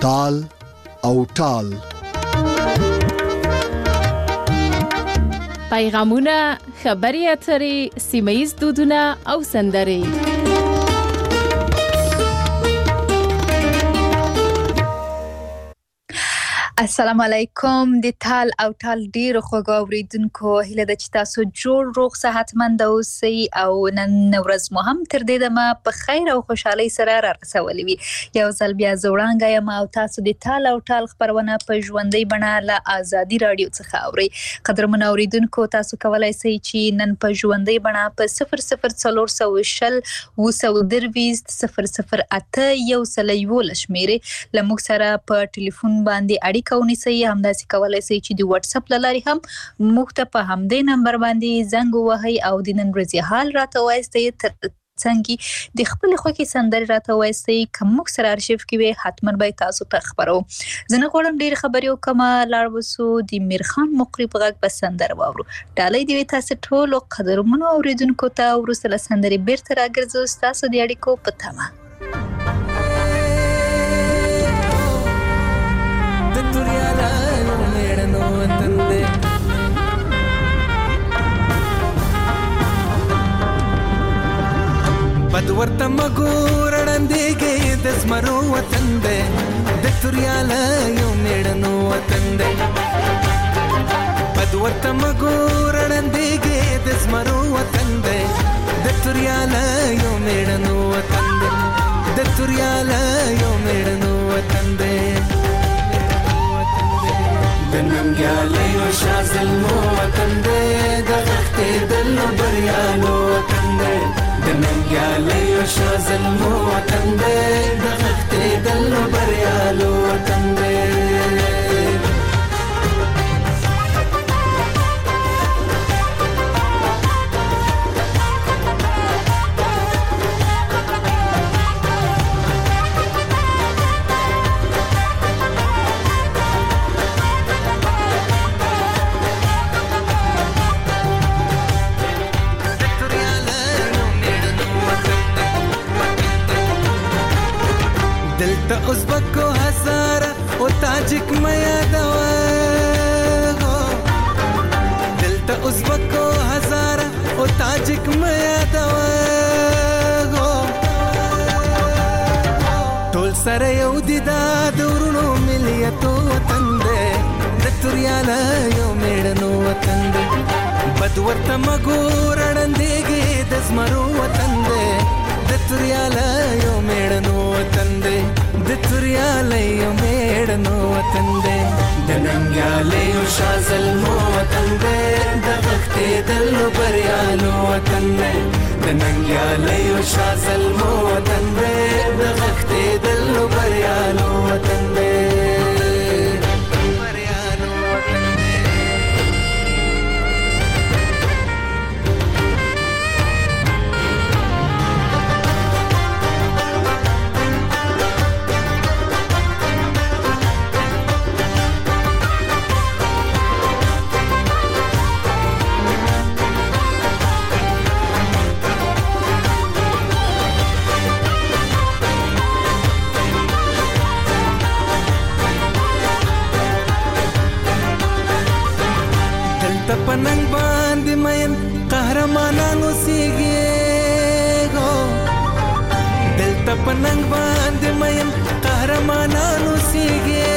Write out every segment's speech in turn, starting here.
تال او ټال. پیغامونه، خبري اترې، سیمه‌ییز دودونه او سندرې. السلام علیکم. د تال او ټال ډیرو خوږو اوریدونکو، هیله ده چې تاسو جوړ روغ صحتمند اوسئ او نن ورځ مو هم تر دې دمه په خیر او خوشحالۍ سره را رسولې وي. یو ځل بیا زه وړاندې یم او تاسو د تال او ټال خپرونه په ژوندۍ بڼه له آزادي رادیو څخه اورئ. قدرمنو اوریدونکو، تاسو کولی شئ چې نن په ژوندۍ بڼه په 00420 223 008 111 شمیرې له موږ سره په ټلیفون باندې اړیکه ونیسئ. همداسې کولی شئ چې د واتس اپ له لارې هم موږ ته په همدې نمبر باندې زنګ ووهئ او د نن ورځې حال راته ووایاستئ، څنګه د خپل خوښې سندرې راته ووایاستئ. که موږ سره ارشیف کې وي حتما به تاسو ته خبرو. زه نه غواړم ډېرې خبرې وکړم، لاړ وسو د میرخان مقری په غږ به سندره واورو. ډالۍ دې وي تاسو ټولو قدرمنو اوریدونکو ته. وروسته له سندرې بیرته راګرځو ستاسو د اړیکو په تمه. بد ورته مګور وړاندېږي د زمرو وطن دی، د توریاله یو میړنو وطن دی. بد ورته مګور وړاندېږي د زمرو وطن دی، د توریاله یو میړنو وطن دی، د توریاله یو میړنو وطن دی. د ننګیالیو شاه زلمو وطن دی، د غښتېدلو بریالو وطن دی، د ننګیالیو شاه زلمو وطن دی، د غښتېدلو بریالو وطن دی. دلته ازبکو هزاره او تاجک مې یادوه، دلته ازبکو هزاره او تاجک مې یادوه، ټول سره یو دي دا د ورونو ملیتو وطن دی، د توریاله یو میړنو وطن دی. بد ورته مګور وړاندېږي د زمرو وطن دی، د توریاله یو میړنو وطن دی، د توریاله یو میړنو وطن دی. د ننګیالیو شاه زلمو وطن دی، د غښتېدلو بریالو وطن دی، د ننګیالیو شاه زلمو وطن دی، د غښتېدلو بریالو وطن دی. پننګ باندې مین قهرمانانو سیږي، دلته پننګ باندې مین قهرمانانو سیږي.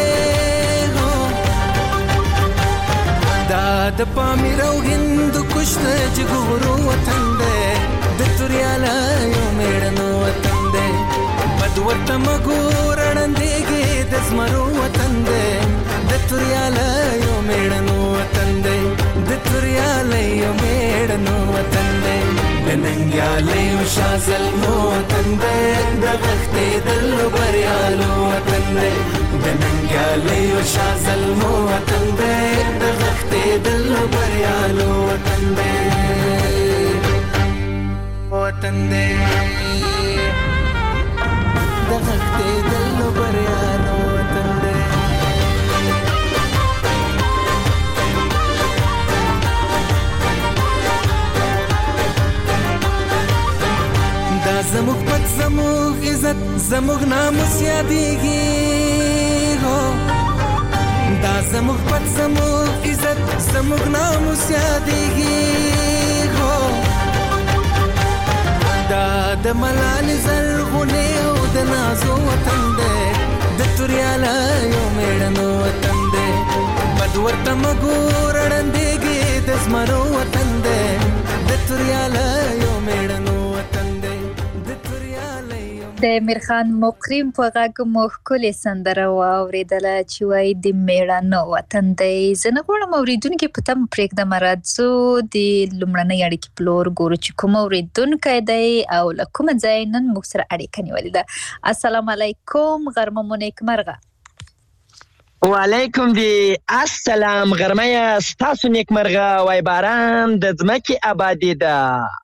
دا د پامیر او هند کشته جګورو وطن دی، د توریاله یو میړنو وطن دی. بد ورته مګور وړاندېږي د زمرو وطن دی، د توریاله یو میړنو وطن دی، د توریاله یو میړنو وطن دی. د ننګیالیو شاه زلمو وطن دی، د غښتېدلو بریالو وطن دی، د ننګیالیو شاه زلمو وطن دی، د غښتېدلو بریالو وطن دی، وطن دی، د غښتېدلو بریالو وطن دی. دا زموږ پت زموږ عزت زموږ ناموس یادېږي، هو دا زموږ پت زموږ عزت زموږ ناموس یادېږي هو دا د ملالې زرغونې او د نازو وطن دی د توریالیو میړنو وطن دی بد ورته مه ګوره ړندېږي د زمرو وطن دی د توریالیو میړنو وطن دی د توریالیو. د میرخان مقریم په غږ مو ښکلې سندره واورېدله چې وایي د میړانه وطن دی. زه نه غواړم اورېدونکي په تمه پرېږدم، راځو د لومړنۍ اړیکې پلور ګورو چې کوم اورېدونکی دی او له کومه ځای نن موږ سره اړیکه نیولې ده. السلام علیکم، غرمه مو نیکمرغه. وعلیکم دی السلام، غرمه ستاسو نیکمرغه. وای باران د ځمکې آبادي ده،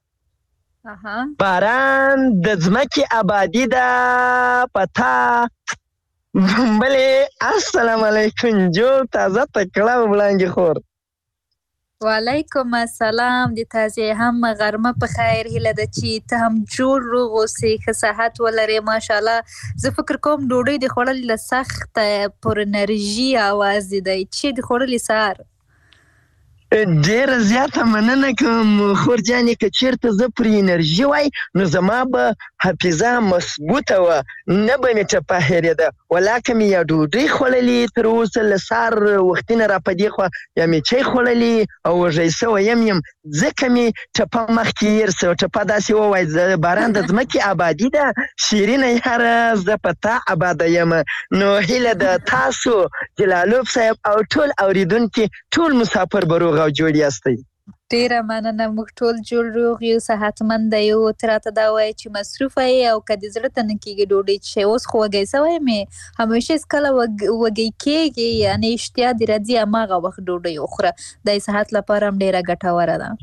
باران د ځمکې آبادي ده پتا بلې. السلام علیکم، جوړ تازه تکړه وړاندې خور. وعلیکم السلام، د تازه هم غرمه په خیر. هیله ده چې ته هم جوړ روغ اوسې، ښه صحت ولرې. ماشاءالله زه فکر کوم ډوډۍ د خوړلې له سخت پر انرژي آواز دی چې د خوړلې سهار. ډېره زیاته مننه کوم خور جانې، که چېرته زه پر انرژي وای نو زما به حافظه مثبوته وه، نه به مې ټپه هېرېده. ولاکه مې یا ډوډۍ خوړلې تر اوسه له سهار وختي نه را په دې خوا، یا مې چای خوړلې او وږی سوی یم ځکه مې ټپه مخکې هېر سوه. ټپه داسې ووایي باران د ځمکې آبادي ده، شیرینه یاره زه په تا آباده یم. نو هیله ده تاسو جلالوف صاحب او ټول اورېدونکي ټول مسافر به روغ او جوړ یاستئ. ډیره مننه، موږ ټول جوړ روغ یو، صحتمند یو. ته راته دا وایې چې مصروفه یې او که د زړه ته نه کېږي ډوډۍ چې اوس خو وږی سوی مې، همیشه هېڅکله وږی کېږي، یعنې اشتیا دې راځي هماغه وخت ډوډۍ وخوره. دا د صحت لپاره هم ډیره ګټوره ده.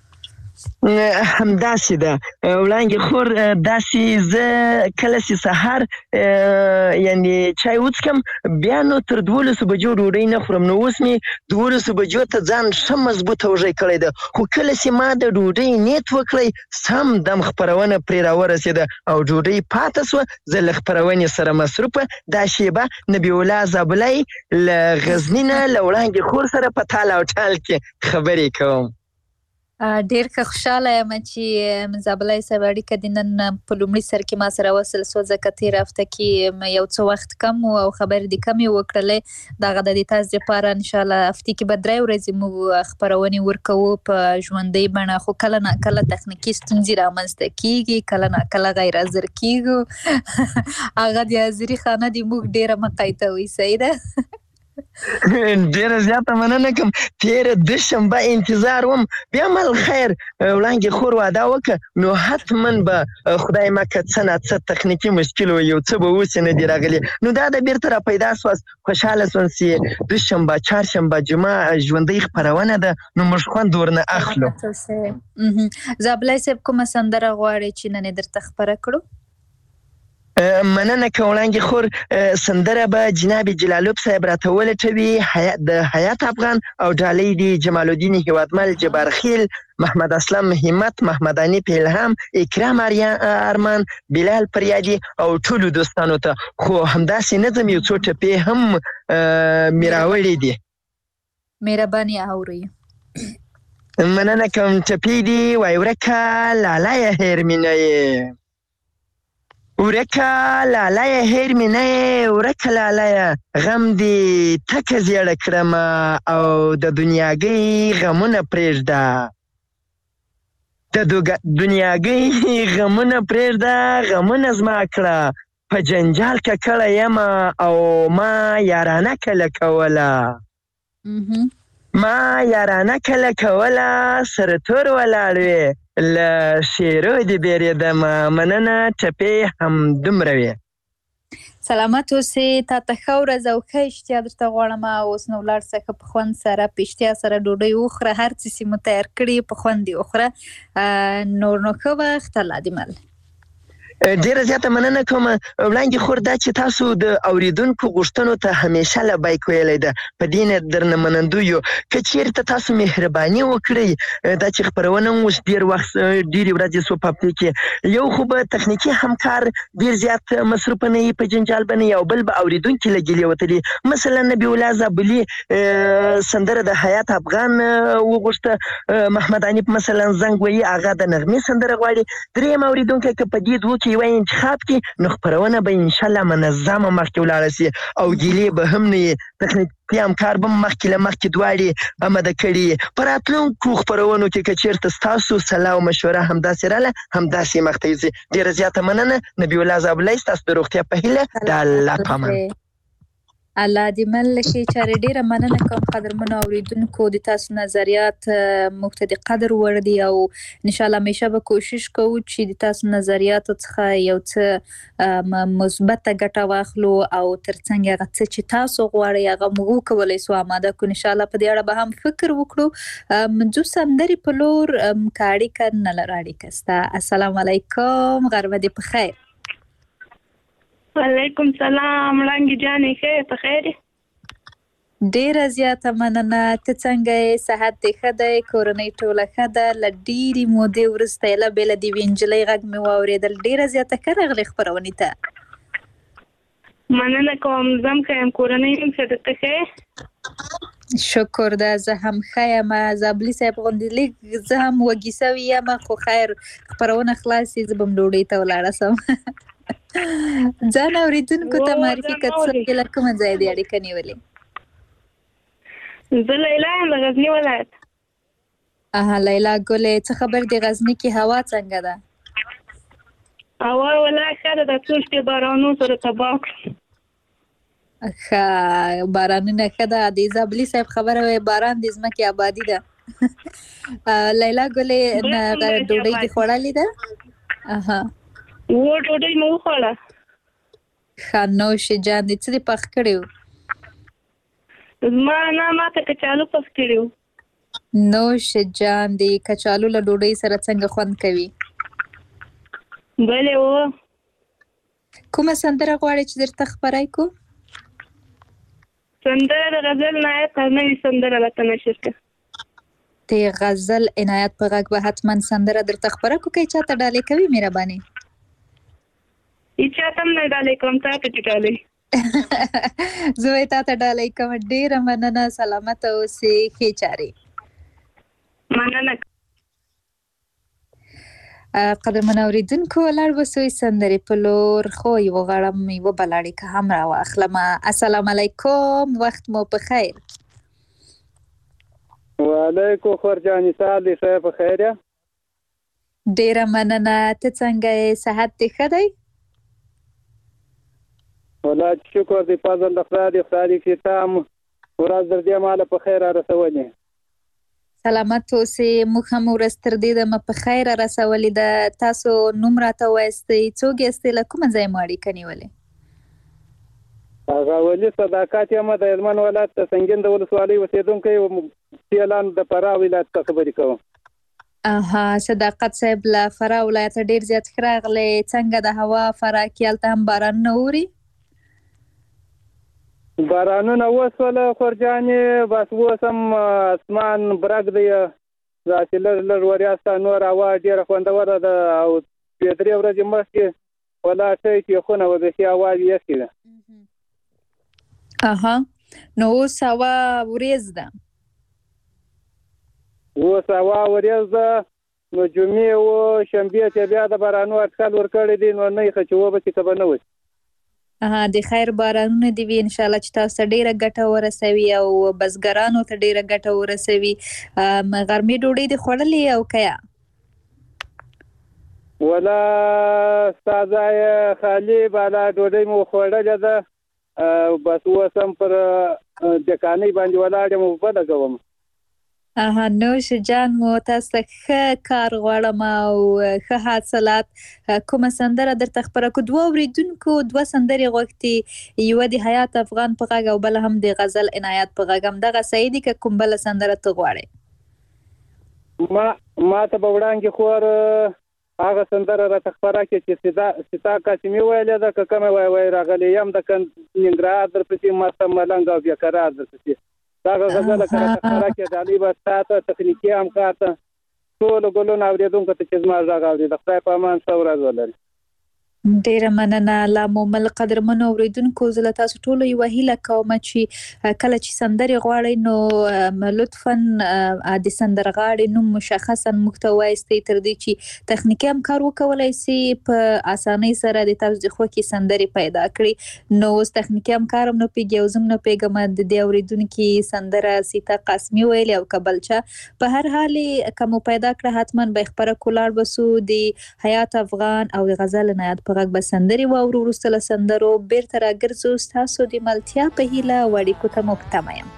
همداسې ده وړانګې خور، داسې زه کله چې سهار یعنې چای وڅکم بیا نو تر 12 بجو ډوډۍ نه خورم. نو اوس مې 12 بجو ته ځان ښه مضبوطه وږی کړی ده، خو کله چې ما د ډوډۍ نیت وکړی سم دم خپرونه پرې راورسېده او ډوډۍ پاته سوه. زه له خپرونې سره مصروفه دا شیبه نبی الله زابلی له غزني نه له وړانګې خور سره په تال او ټال کې خبرې کوم. ډیر ښه خوشحاله یم چې زابلی صاحب اړیکه دې نن په لومړي سر کې ما سره وصل سوه، ځکه تېره هفته کې یو څه وخت کم و او خبرې دې کمې وکړلې. دغه د دې تاسو دپاره انشاءالله هفتې کې به 3 ورځې موږ خپرونې ورکوو په ژوندۍ بڼه، خو کله ناکله تخنیکي ستونزې رامنځته کېږي، کله ناکله غیر حاضر کېږو. هغه د حاضري خانه دې موږ ډېره مقایتوي. صحیح ده؟ ډیره زیاته مننه کوم. تېره دوشنبه انتظار وم، بیا مل خیر وړانګې خور واده وکړه نو حتما به خدای مکه څه نه څه تخنیکي مشکل و یو څه به اوسې نه دي راغلي. نو دا د بیرته را پیدا سواست، خوشحاله سوم چې دوشنبه چهارشنبه جمعه ژوندۍ خپرونه ده نو موږ خوند ورنه اخلو. زابلی صاحب کومه سندره غواړئ چې نن یې درته خپره کړو؟ مننه که وړانګې خور، سندره به جناب جلالوب صاحب راته ولټوي، د حیات افغان او ډالۍ دي جمال الدین هیوادمل، جبار خیل، محمد اسلم همت، محمد انیپ الهام، اکرام ارمان، بلال پریادي او ټولو دوستانو ته. خو همداسې نظم یو څو ټپې هم مې راوړي دي. مهرباني اورئ. مننه کوم. ټپې دي وای ورکه لالیه هېر مې نه یې، ورکه لالیه هېر مې نه یې، ورکه لالیه غم دې تکه زیړه کړمه او د دنیاګۍ غمونه پرېږده، د دنیاګۍ غمونه پرېږده، غمونه زما کړه په جنجال ککړه یمه او ما یارانه کله کوله، ما یارانه کله کوله سره تور ولاړ وې له شیرو دې بیرېدمه. مننه، ټپې همدومره وې. سلامت اوسې، تا ته ښه ورځ او ښه اشتیا درته غواړم. اوس نو ولاړ څه ښه په خوند سره په اشتیا سره ډوډۍ وخوره، هر څه چې مو تیار کړي په خوند یې وخوره. نور نو ښه وخت، الله دې مل. ډیره زیاته مننه کوم وړاندې خور دا چې تاسو د اوریدونکو غوښتنو ته همیشه لبیک ویلی ده په دې نه درنه منندوی یو که چیرته تاسو مهرباني وکړئ دا چې خپرونه اوس ډیر وخت ډیرې ورځې سو په هفتې کې یو خو به تخنیکي همکار ډیر زیات مصروف نه وي په جنجال به نه وي او بل به اورېدونکي لګېلې وتلي مثلا نبي الله زابلي سندره د حیات افغان وغوښته محمد حنیف مثلا زنګ ویي هغه د نغمې سندره غواړي درېیم اورېدونکی که په دې دوو کې یوه انتخاب کې نو خپرونه به انشاءالله منظمه مخکې ولاړه سي او ګیلې به هم نه وي تخنیکي همکار به مخکې له مخکې دواړې اماده کړي په راتلونکو خپرونو کې که چېرته ستاسو سلا او مشوره همداسې راله همداسې مخته یوځي ډېره زیاته مننه نبي الله زابلی ستاسو د روغتیا په هیله د الله په امان الله دې من لکه چارې ډیره مننه کوم قدرمنو اوریدونکو د تاسو نظریات موږ ته د قدر وړ دي او ان شاء الله همیشه به کوشش کوو چې د تاسو نظریاتو څخه یو څه مثبت ګټه واخلو او ترڅنګ هغه څه چې تاسو غواړئ هغه موږ کولای سو آماده کو ان شاء الله په دې اړه به هم فکر وکړو منځو سندري په لور کاړي کنه لراړي کستا السلام علیکم غرمه دې په خیر وعلیکم سلام وړانګې جانې ښه په خیر ډیره زیاته مننه ته څنګه یې صحت دې ښه دی کورنۍ ټوله ښه ده له ډېرې مودې وروسته یې له بېله د یوې نجلۍ غږ مې واورېدل ډیره زیاته ښه راغلې خپرونې ته مننه کوم زه هم ښه یم کورنۍ هم ښه ده ته ښه شکر ده زه هم ښه یم زابلي صاحب غوندې لږ زه هم وږې سوې یم خو خیر خپرونه خلاص زه به هم ډوډۍ ته ولاړه سم ځان اوریدونکو ته معرفي کړه څه له کومه ځایه دې اړیکه نیولې زه لیلا یم د غزني ولایت لیلا ګلې څه خبر دی غزني کې هوا څنګه ده هوا ولا ښه ده د څو شپې بارانو سره تباه کړه ښه بارانونه ښه ده د زابلي صاحب خبره وی باران د ځمکې آبادي ده لیلا ګلې ډوډۍ دې خوړلې ده ډوډۍ مې وخوړه ښه نوش جان دې څه دې پخ کړي وو زما نه ماته کچالو پخ کړي وو نوش جان دې کچالو له ډوډۍ سره څنګه خوند کوي بلې وه کومه سندره غواړې چې درته خپره کړو سندره د غزل عنایت نوې سندره راته نشر کړه د غزل عنایت په غږ به حتما سندره درته خپره کړو که چاته ډالۍ کوي مهرباني چاته هم نه ډالۍ کوم تا ته چې ډالۍ زه به یې تا ته ډالۍ کوم ډېره مننه سلامته اوسې ښې چارې مننه قدرمن اوریدونکو ولاړ به سوی سندرې په لور خو یوه غړم یوه بله اړیکه هم راواخلمه السلام علیکم وخت مو په خیر وعلیکم خور جانې سهار دې ښه په خیر یه ډېره مننه ته څنګه یې صحت دې ښه دی والله شکر دې فضل د خدای دې خدای دې چې تا هم ورځ در دې ماله په خیر رسولې سلامت اوسې موږ هم ورځ تر دې دمه په خیر رسولې ده تاسو نوم راته وایستئ څوک یاستئ له کومه ځایه مو اړیکه نیولې هغه ولي صداقت یم د هلمند ولایت د سنګین د ولسوالۍ اوسېدونکی سیلان د فراه ولایت څخه خبرې کوم صداقت صاحب له فراه ولایته ډېر زیات ښه راغلی څنګه د هوا فراه کې هلته هم بارانونه اوري بارانونه وسوله خورجانې بس اوس هم اسمان برګ دی داسې لږ لږ وریاسته نور هوا ډېره خوندوره ده او دوې درې ورځې مخکې ولا ښه تیخونه وه بیخي هوا یخې ده نو اوس هوا وریځ ده اوس هوا وریځ ده نو جمعې و شنبې ته بیا د بارانو اټکل ورکړی دی نو نه یې ښه چې وبه چې که به نه وي د خیر بارانونه دې وي انشاءالله چې تاسو ته ډېره ګټه ورسوي او بزګرانو ته ډېره ګټه ورسوي غرمې ډوډۍ دې خوړلې او که یا ولا ستا ځای خالي بالا ډوډۍ مو خوړلې ده بس اوس هم پر دکانۍ باندې ولاړ یم اوبه لګوم نوش جان مو تاسو ته ښه کار غواړم او ښه حاصلات کومه سندره درته خپره کړو دوه اورېدونکو دوه سندرې غوښتي یوه د حیات افغان په غږ او بله هم د غزل عنایت په غږ همدغه صحیح دي که کوم بله سندره ته غواړې ما ته به وړاندې خور هغه سندره راته خبره کې چې ستا قاسمي ویلې ده که کومه وای راغلی یم د ننګرهار درپسې ماته ملنګ او بیقرار درپسې دغه غزله که راته خبره کې ډالۍ به ستا ته تخنیکي همکار ته ټولو ګلونو اورېدونکو ته چې زما غږ اوري د خدای په امان ښه ورځ ولري. ډیره مننه لا مومل قدرمن اوریدونکو زه تاسو ټول یو هیله کوم چې کله چې سندري غواړي نو لطفاً د سندرغاړي نوم مشخصا محتوی استي تر دې چې تخنیکی همکار وکولای شي په اسانۍ سره د تاسو د خو کې سندري پیدا کړي نو تخنیکی همکار نو پیګ یو زم نو پیګم د دې اوریدونکو سندره سیتا قاسمي ویل او کبلچا په هر حال کوم پیدا کړه حتما به خبره کولار بسو د حیات افغان او غزل نه په غږ بسندري و ورسره سندرو بیرته راګرځو تاسو د ملتیا په هیله وړي کوته مختمایم.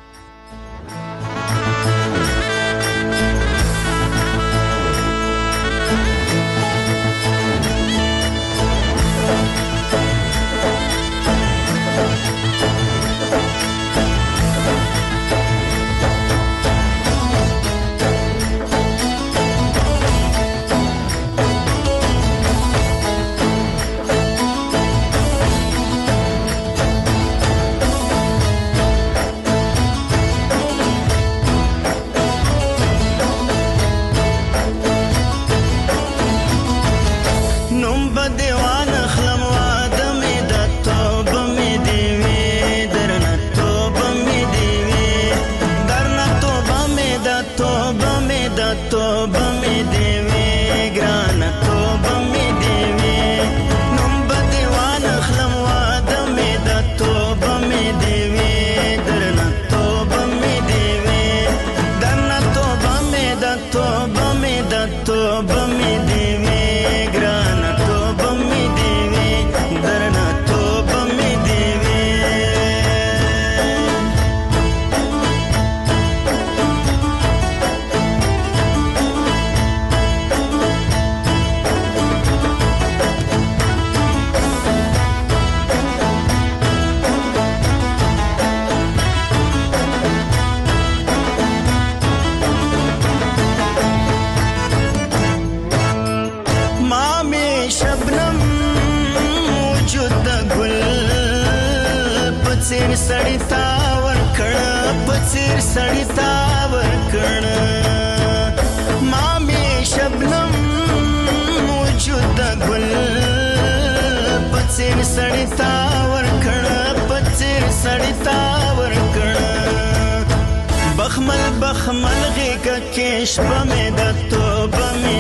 بخمل غیگا کش بمی دا تو بمی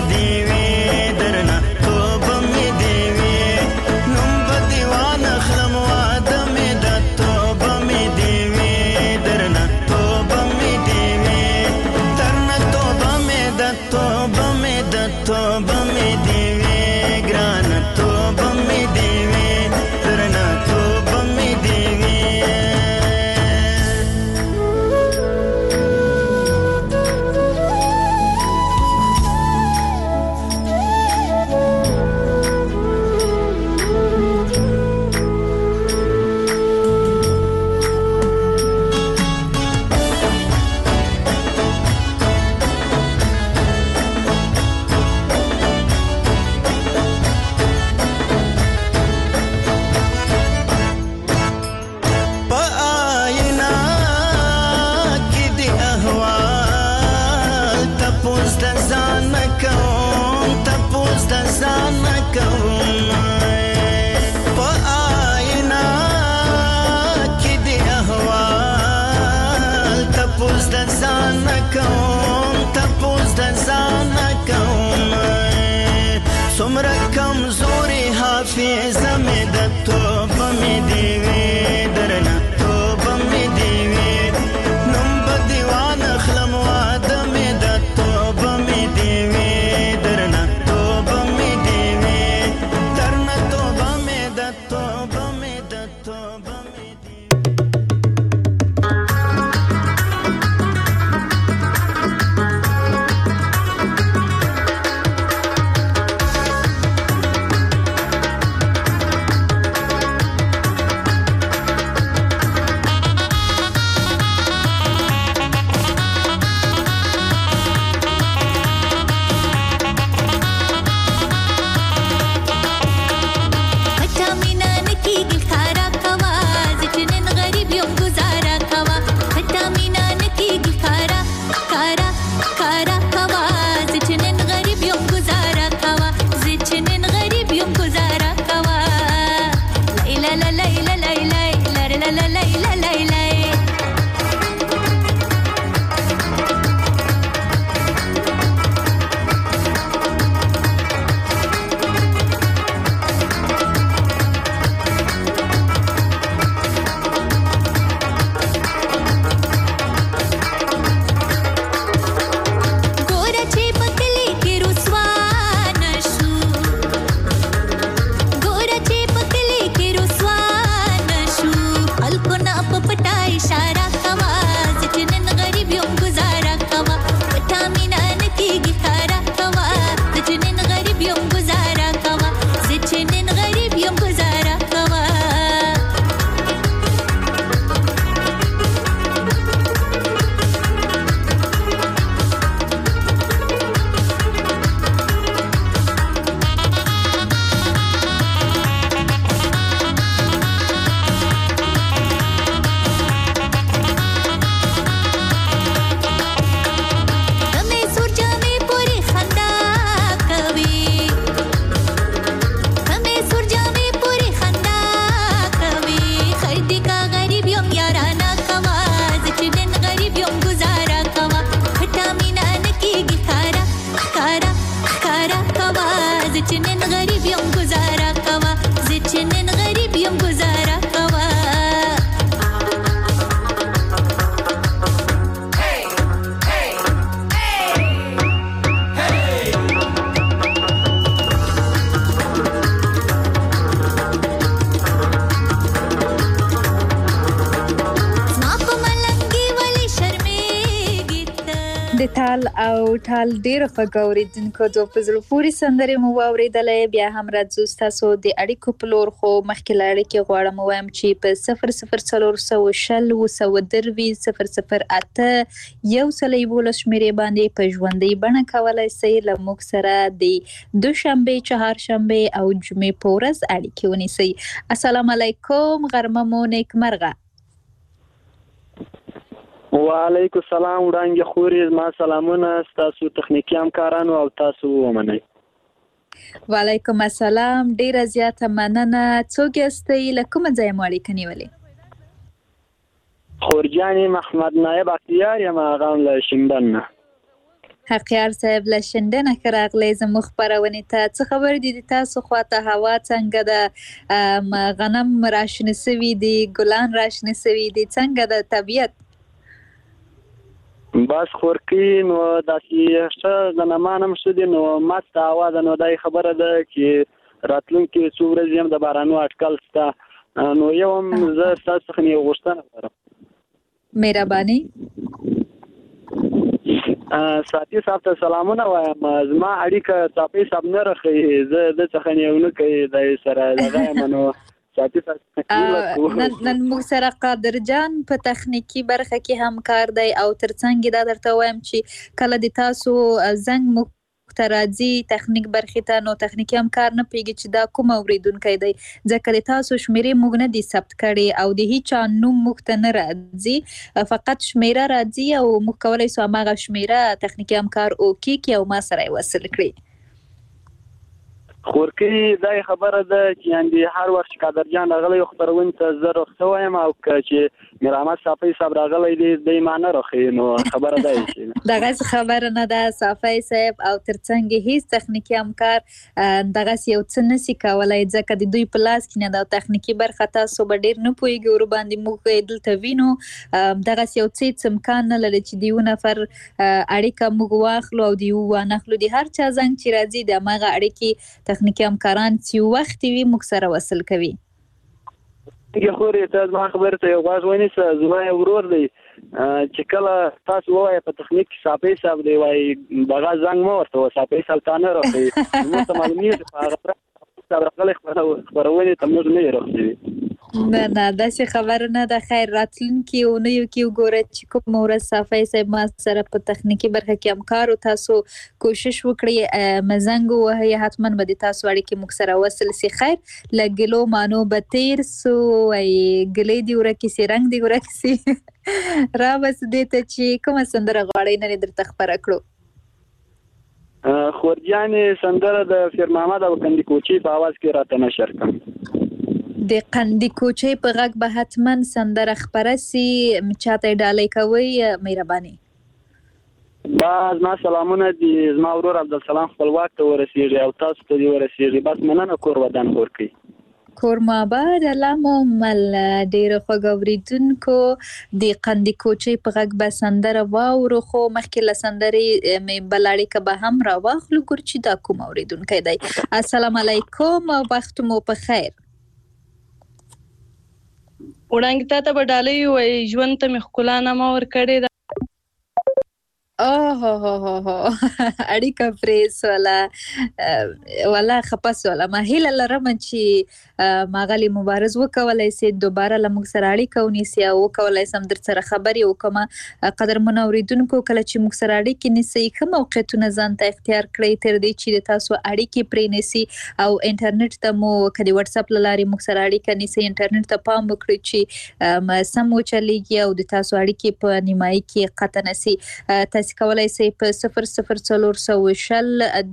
دیوی درنا تو بمی دیوی نم با دیوان اخلم وادمی دا تو بمی دیوی درنا تو بمی دیوی درنا تو بمی دا تو بمی دا تو بمی دیوی گرانا تو بمی دیوی درنا تو بمی دیوی یم گزاره کوا د تال او ټال ډیره خوږه اوریدونکو د پزړه پورې سندرې مو واوریدلې. بیا هم راځو تاسو د اړیکو په لور، خو مخکې له اړیکې غواړم ووایم چې په 00400 شمیرې باندې په ژوندۍ بڼه کولای شئ له موږ سره د دوشنبه، چهارشنبه او جمعې په ورځ اړیکې ونیسئ. السلام علیکم، غرمه مو نیکمرغه. وعلیکم السلام وړاندې خوري، ما سلامونه تاسو تخنیکی همکارانو او تاسو ومنئ. وعلیکم السلام، ډیره زیاته مننه. څوک یاستئ؟ له کومه ځایه مو اړیکه نیولې؟ خورجانې محمد نایب اختیار یم، هغه له شینډن نه. حقیار صاحب له شینډنه ښه راغلی زموږ خپرونې ته. څه خبر دي د تاسو خواته؟ هوا څنګه ده؟ غنم راشنه سوي دي؟ ګلان راشنه سوي دي؟ څنګه ده طبیعت؟ بس خورکی نو داسې ښه غنمان هم ښه دي، نو مست هوا ده. نو دا خبره ده چې راتلونکي څو ورځې هم د بارانو اټکل شته. نو یو هم زه ستاسو څخه یو غوښتنه لرم. مهرباني. ساتي صاحب ته سلامونه وایم. زما اړیکه ساتي صاحب نه رخی، زه د څخه یو نه کوي د سره دغه منو نن موږ سره قادر جان په تخنیکی برخه کې همکار دی، او ترڅنګ دا درته وایم چې کله د تاسو زنګ راځي تخنیک برخې ته، نو تخنیکی همکار نه پیږي چې دا کوم اوریدونکی دی، ځکه د تاسو شمیرې موږ نه دي ثبت کړي او د هیچا نوم موږ ته نه راځي، فقط شمیره راځي او موږ کولی شو هماغه شمیره تخنیکی همکار اوکې او ما سره یې وصل کړي. خورکی دا خبره ده چې یعنی هر وخت قادر جان راغلی خبرونه ته زه رخصه وایم، او چې مرامت صافی صاحب راغلی دی د ایمانه راخي، نو خبره ده چې دغه خبره نه ده صافی صاحب، او ترڅنګ هیڅ تخنیکی همکار دغه یو څه نسی کولای، ځکه د دوی په لاس کې نه ده تخنیکی برخه. تاسو به ډیر نه پوهیږئ ور باندې موږ دلته وینو دغه یو څه امکان نه لري چې دیو نفر اړیکه موږ واخلو او دیو وانخلو. د هر چا زنګ چې راځي د ماغه اړیکې تخنیکی همکاران چې وخت وي موږ سره وصل کوي. یو خوري ته ما خبره ته یو غواړم ونیسه، زما ورور دی چې کله تاسو وایي په تخنیک صافي صاحب دی وایي دغه زنګ مو ورته صافي سلطانه راځي، نو ته معلومیږي په هغه راغلی خبرونه ته موږ نه راځي. نه داسې خبر نه ده. خیر راتلونکي اونیو کې وګورئ چې کوم ورځ صافی صاحب ما سره په تخنیکی برخه کې همکار او تاسو کوشش وکړئ مزنګ وهي حتما به تاسو اړیکې موږ سره وصل سي. خیر لګلو مانو به تیر سو ای ګلې دی ورکه سي رنگ دی ورکه سي را بس دې ته چې کوم سندره غواړئ نه درته خبره کړو. خورجانې سندره د فیر محمد او کندي کوچي په आवाज کې راته نشر کړم. د قندی کوچي په غږ به حتما سندره خبره سي، چاته ډالۍ کوي مهرباني. باز ما سلامونه دي زما ورور عبدالسلام خپلواک ته ورسیږي او تاسو ته ورسیږي. بس مننه کور ودان ورکي کور ما بعد علامه مل ډیر خوګوریدونکو د قندی کوچي په غږ به سندره واورو، خو مخکې له سندرې مې بلاړی که به هم را واخلو ګور چې دا کوم اوریدونکی دی. السلام علیکم، وخت مو په خیر. وړاندې ته به ډالۍ وای ژوند ته مې ښکلا نه ما ورکړې ده. اړیکه پریس ولا خپس ولا ما هیله لرم چې ماغلی مبارز وکولای سي دوباره لمغ سره اړیکه ونیسي او وکولای سم در سره خبري وکما. قدر منوریدونکو کله چې مغ سره اړیکه نیسي کوم موقعیتونه ځان ته اختیار کړئ تر دې چې تاسو اړیکه پرې نیسي او انټرنیټ ته مو کدي واتس اپ لاري مغ سره اړیکه نیسي انټرنیټ ته پام وکړئ چې سم وچلېږي او د تاسو اړیکه په نیمایي کې قطع نسی. تاسو کولای شئ په 00400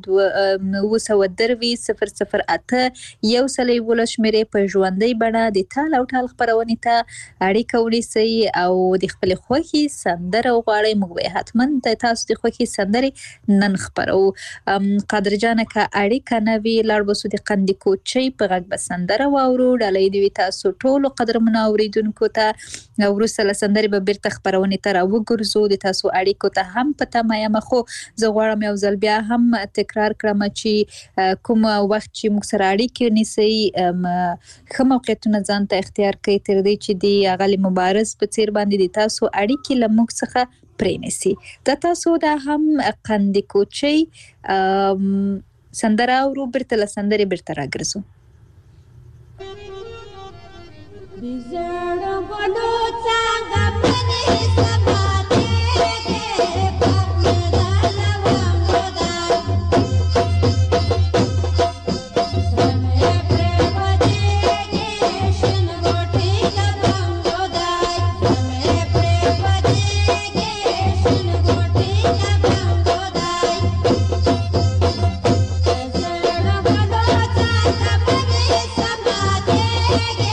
902 008 یو سلې ول شمیرې په ژوندۍ بڼه د ټال او ټال خبرونه ته اړیکه ونیسئ او د خپل خوښي سندره وغواړئ. موږ به حتما تاسو د خوښي سندرې نن خبرو. قادر جان کا اړیکه نوی لړ بسو د قندې کوچي په غږ بسندره واورو ډالۍ دی تاسو ټول قدر منوریدونکو ته ورسره سندرې به بیرته خبرونه تر وګرځو. د تاسو اړیکو ته هم پته مې مخو زه غواړم یو ځل بیا هم تکرار کړم چې کوم وخت چې موږ سره اړیکې نیسئ ښه موقعیتونه ځان ته اختیار کړئ تر دې چې د اغلی مبارز په څیر باندې د تاسو اړیکې له موږ څخه پرېنسي. د تاسو دا هم قندې کوچي سندره او بیرته له سندرې بیرته راګرځو. Bizarro bolotsa gapne sabate ke pakme dalawa modal Same prepade ke shin goti gabam modal Same prepade ke shin goti gabam modal Bizarro bolotsa gapne sabate ke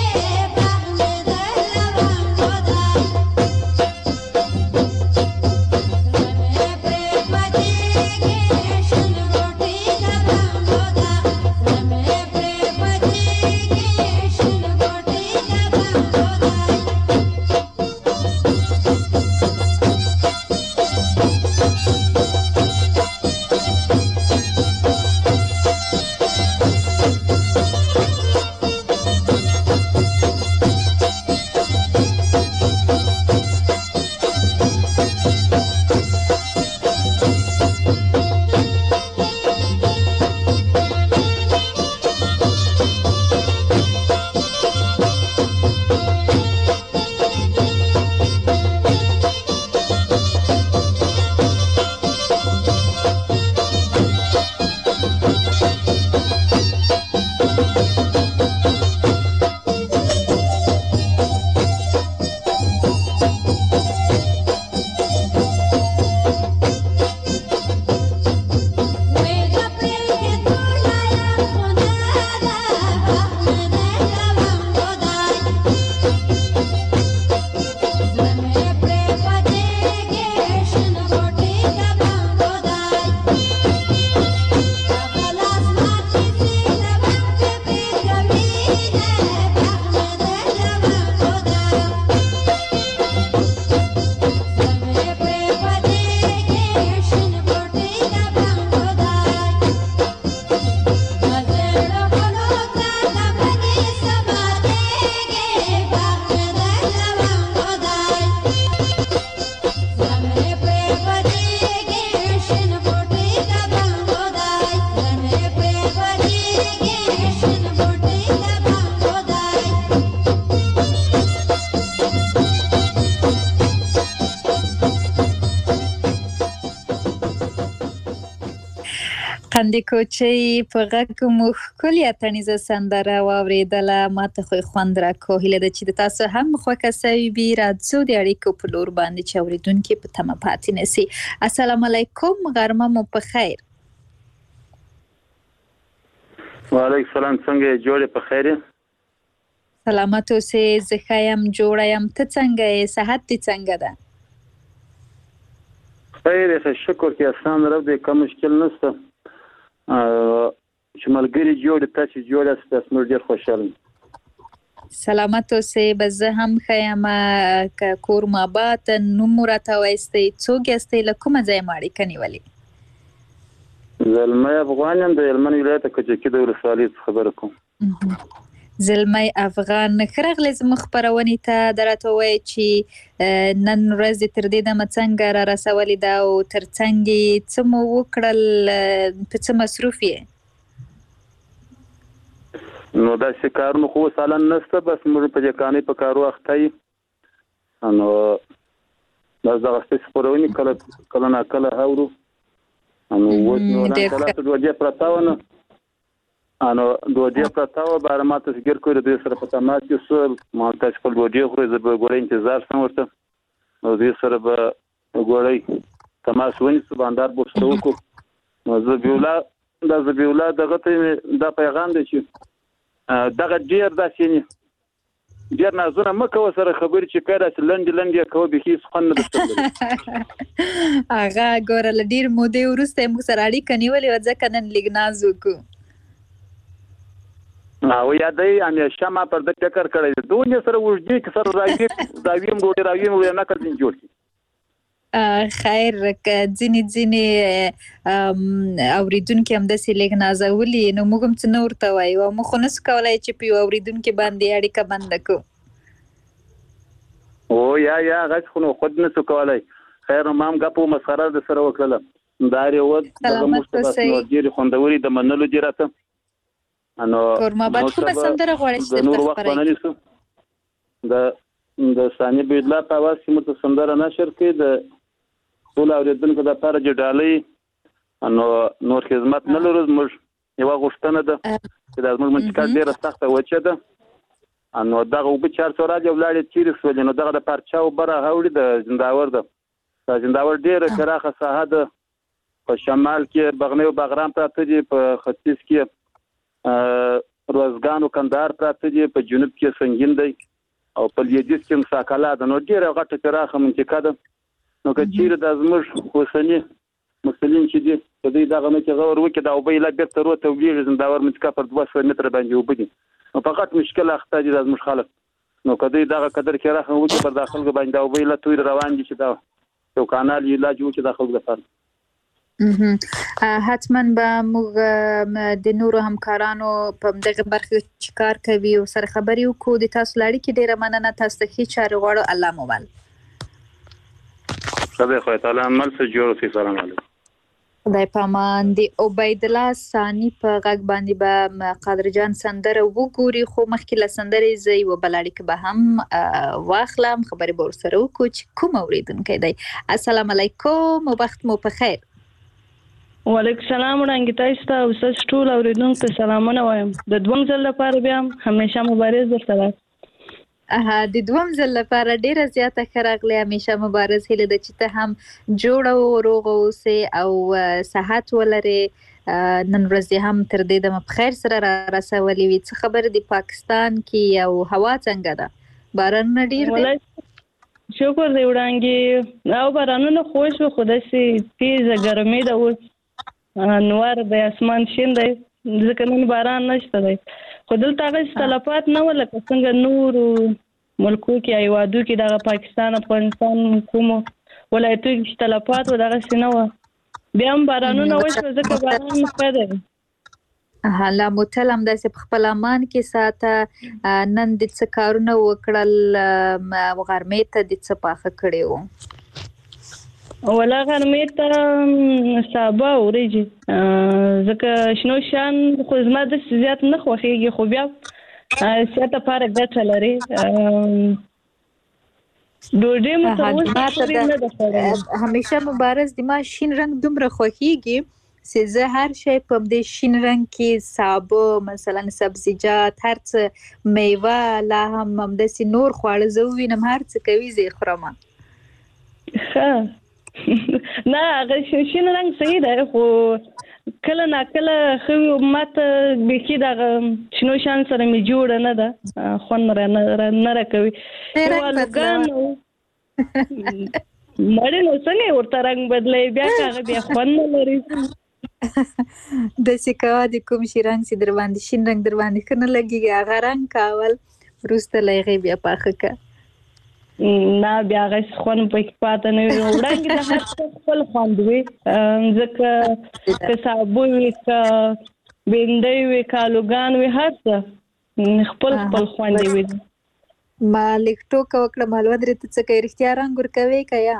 قندې کوچي په غږ مو ښکلې اتڼیزه سندره واورېدله. ماته خو خوند راکړو. هیله ده چې د تاسو هم خوښه سوي وي. راځو د اړیکو په لور باندې چې اورېدونکي په تمه پاتې نشي. السلام علیکم، غرمه مو په خیر. وعلیکم السلام، څنګه یې؟ جوړې په خیر یې؟ سلامت اوسې، زه ښه یم، جوړه یم. ته څنګه یې؟ صحت دې څنګه ده؟ خیر یې، شکر کې اسان رب دې، کوم مشکل نشته. چې ملګری جوړ تاسو جوړ تاسو نور ډیر خوشاله. سلامت اوسې، بس زه هم ښه یم. کور ما بات نوم راته وایستئ، څوک یاستئ، له کومه ځایه مو اړیکه نیولې؟ زلمی افغان یم، د هلمند ولایت کجکي د ولسوالۍ څخه خبره کوم. زلمی افغان، ښه راغلی زموږ خپرونې ته. دا راته ووایه چې نن ورځ دې تر دې دمه څنګه را رسولې ده او تر څنګ یې څه مو وکړل، په څه مصروف یې؟ نو داسې کارونه خو اوس حالا نشته، بس موږ په جکانۍ په کارو اخته یو. نو دا دغسې خپرونې کله ناکله اورو. نو اوس مې وړاندې کله ډوډۍ پرته وه، نو ډوډۍ پرته وه، باره ما ته فکر کړی دوی سره په تماس کې شو. ما تاسو خپل ډوډۍ خورئ، زه به ګوړی انتظار شم ورته، نو دوی سره به ګوړی تماس ونیسو بندر بوسته وکړو. نو ذبیح الله دغه ته دا پیغام دی چې دغه ډېر داسې ډېر نازونه مه کوه سره خبرې چې کوې داسې لنډې یې کوه بیخي هېڅ خوند نه درته لري. هغه ګوره له ډېر مودې وروسته یې موږ سره اړیکه نیولې وه ځکه نن لږ ناز وکړو. او یادوي همیشه ما پر ده فکر کړی دی دونې سره اوږدې کې سره راویم وړې نقل ځینې جوړ شي. خیر ځینې اوریدونکي همداسې لږ نازولي نو موږ هم څه نه ورته وایو او موږ خو نسو کولی چې په یو اوریدونکي باندې اړیکه بنده کړو. یا هغسې خو نو خود نسو کولی. خیر نو ما هم ګپ و مسخره د سره وکړله. دا هرې دغه موږ ته بس نو ډېرې خوندورې د منلو دي راته. نو کورماباد کومه سندره غواړئ چې درته نور وخت به نه نیسو. د ثانیه بېدلا په اواز کې مو ته سندره نشر کړي د ټولو اورېدونکو دپاره چې ډالۍ نو نور خدمت نه لرو. زموږ یوه غوښتنه ده چې دا زموږ منطقه ډېره سخته وچه ده. نو دغه اوبه 400 راجې ولاړې تېرې شولې نو دغه د پارچا اوبه راوړي د زنداور ده. دا زنداور ډېره پراخه ساحه ده. په شمال کې بغنی او بغرام پراته دي، په ختیځ کې روزګان او کندهار پراته دي، په جنوب کې سنګین دی او په لویدیځ کې مساکله ده. نو ډېره غټه پراخه منطقه ده. نو که چیرې دا زموږ اوسني مسؤلین چې دي که دوی دغه نه کې غور وکړي دا اوبه یې لا بېرته تولیږي. زنداور منطقه پر 200 متره باندې اوبه دي. نو په غټ مشکل اخته دي دا زموږ خلک. نو که دوی دغه قدر کې رحم وکړي پر دا خلکو باندې دا اوبه یې لا توی روان دي چې دا یو کانال یې علاج وکړي دا خلکو لپاره. حتما به موږ د نورو همکارانو په دغه برخه چې کار کوي او سره خبرې وکړو. د تاسو له اړیکې ډېره مننه. تاسو ته ښې چارې غواړو. الله مو ول. خدای خدای تعالی عمل سره جوړ وکړي. سلام علیکم. خدای په امان. د عبیدالله ثاني په غږ باندې به قادر جان سندره وګوري خو مخکې له سندرې زه یوه بله اړیکه به هم واخلم. خبرې به ورسره وکړو چې کوم اورېدونکی دی. السلام علیکم او وخت مو په خیر. وعلیکم السلام وړاندې تاسو ته او ستاسو ټول اورېدونکو ته سلامونه وایم. د دویم ځل لپاره بیا هم همیشه مبارز درته د دویم ځل لپاره ډېره زیاته ښه راغلې. همیشه مبارز. هیله ده چې ته هم جوړه او روغه اوسې او صحت ولرې. نن ورځ یې هم تر دې دمه په خیر سره را رسولې وي. څه خبره د پاکستان کې او هوا څنګه ده؟ بارانونه ډېر دی؟ شکر دی وړاندې او بارانونه خو شو خو داسې تیزه ګرمي ده. اوس نور د اسمان شین دی ځکه نن باران نشته دی. خو دلته هغسې تلفات نه وه لکه څنګه نورو ملکو کې هیوادو کې دغه پاکستان افغانستان کومو ولایتونو کې چې تلفات وه دغسې نه وه. بیا هم بارانونه وشوه ځکه باران ښه دی. الله مو تل همداسې په خپل امان کې ساته. نن د څه کارونه وکړل؟ غرمې ته د څه پاخه کړی وو؟ ولا غرمې ته سابه او وریجې ځکه شنو شیان خو زما داسې زیات نه خوښېږي خو بیا صحت لپاره ګټه لري. ډوډۍ مو تر اوسه پورې نه ده خوړلې. همیشه مبارز. د ما شین رنګ دومره خوښېږي چې زه هر شی په دې شین رنګ کې سابه مثلا سبزیجات هر څه میوه لا هم همداسې نور خواړه زه ووینم هر څه کوي زه یې خورم. ښه نه هغه شین رنګ صحیح دی خو کله ناکله ښه وي. ماته بیخي دغه شنو شیان سره مې جوړه نه ده خوند نه راکوي. الوګان مړې نو څنګه یې ورته رنګ بدلوي بیا که هغه بیا خوند نه لري. داسې کوه د کوم شي رنګ چې در باندې شین رنګ در باندې ښه نه لګېږي هغه رنګ که اول وروسته له هغې بیا پاخه که نه بیا هغسې خوند پکې پاته نه وي. وړاندې د هر څه خپل خوند وي ځکه که سابه وي که بېنډۍ وي که الوګان وي هر څه خپل خوند یې وي. ما لږ ټوکه وکړه مالوه درې ته څه کوي رښتیا رنګ ورکوې که یا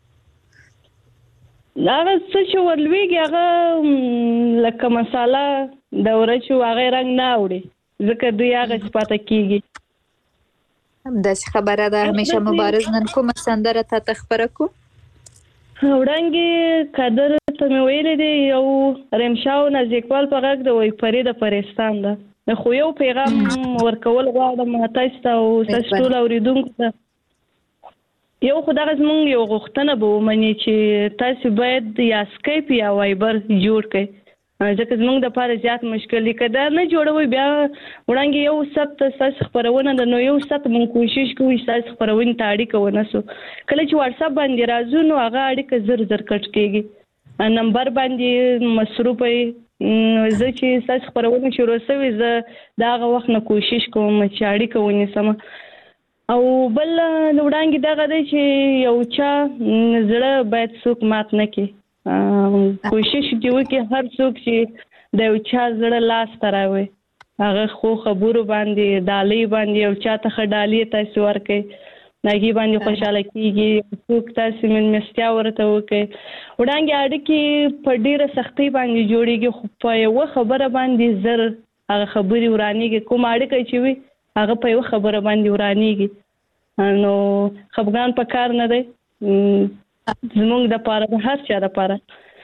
هغه څه چې ورلوېږي هغه لکه مساله د ورچو هغه رنګ نه اوړي ځکه دوی هغسې پاته کېږي. همداسې خبره ده. همیشه مبارز. نن کومه سندره تا ته خپره کړو؟ وړاندې قادر ته مې ویلی دی یو رمشا او نازیکوال په غږ د وایي پرې د پرستان ده. خو یو پیغام ورکول غواړم تاسو ته او ستاسو ټول اورېدونکو ته یو خو دغه زمونږ یو غوښتنه به ومني چې تاسو باید یا سکایپ یا وایبر جوړ کړئ ځکه زمونږ دپاره زیات مشکل دی که دا نه جوړوئ بیا وړاندې یو ثبت ستاسو خپرونه ده نو یو ثبت مونږ کوشش کوو ستاسو خپرونې ته اړیکه ونیسو کله چې واتساپ باندې راځو نو هغه اړیکه زر زر کټ کېږي نمبر باندې مصروف وي زه چې ستاسو خپرونه شروع شوې زه د هغه وخت نه کوشش کوم چې اړیکه ونیسم او بل وړاندې دغه دی چې یو چا زړه باید څوک مات نه کړي کوشش دې وکړي هر څوک چې د یو چا زړه لاس ته راوړي هغه خو خبرو باندې ډالۍ باندې یو چا ته ښه ډالۍ تاسو ورکړئ د هغې باندې خوشحاله کېږي څوک تاسو مېلمستیا ورته وکړئ وړاندې اړیکې په ډېره سختۍ باندې جوړېږي خو په یوه خبره باندې زر هغه خبرې ورانېږي کومه اړیکه چې وي هغه په یوه خبره باندې ورانېږي نو خفګان په کار نه دی زمونږ دپاره د هر چا دپاره